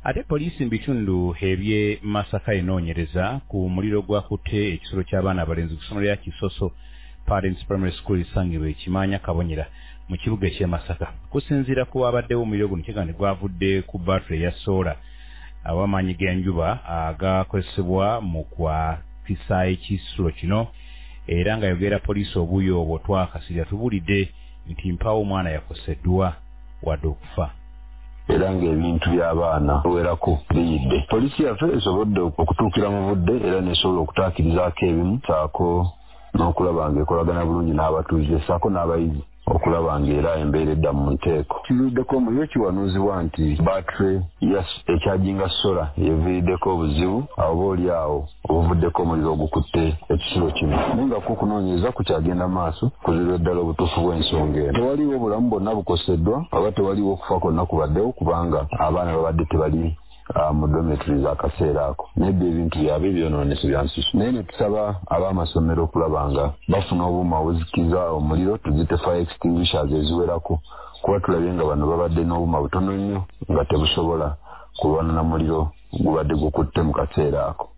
Ate poliisi mbitundu ebye Masaka enoonyereza ku muliro gwakutte ekisolo ky'abaana abalenzi ku ssomero lya Kisoso Parents Primary School esangibwa Ekimanya Kabonyera mu kibuga eky'e Masaka. Kusinziira ku abaddewo omuliro guno kigambibwa gwavudde ku battery ya sola aw'amaanyi g'enjuba agakozesebwa mu kwakisa ekisulo kino, era nga yogera poliisi obuuyo obwo twakasirya tubulidde nti mpawo omwana yakoseddwa wadde okufa. Era ng'ebintu by'abaana werako biyidde. Poliisi yaffe esobodde okutuukira mu budde era nesobola okutaakirizaako ebimu saako n'okulaba ng'ekolagana bulungi n'abatuuze saako n'abayizi okulaba ng'era embeera edda mu nteeko. Kiviiriddeko omuliro kiwanuuzibwa nti battery ekyajinga sola yeviiriddeko obuzibu oba oli awo obuvuddeko omuliro ogukutte ekisulo kino. Naye nga okunoonyereza kukyagenda maaso kuzibwa ddala obutuufu bw'ensonga eno. Tewaliwo obulamu bwonna bukoseddwa oba tewaliwo okufa kwonna kubaddewo kubanga abaana babadde tebali mu dormitories akaseera ako. Nebyo ebintu byabwe byonoonese bya nsusu. Naye ne tusaba ab'amasomero okulaba nga bafuna obuuma obuzikiza omuliro, tuzite fire extinguishers eziwerako, kuba tulabye nga bano babadde n'obuuma butono nnyo nga tebusobola kulwana na muliro gubadde gukutte mu kaseera ako.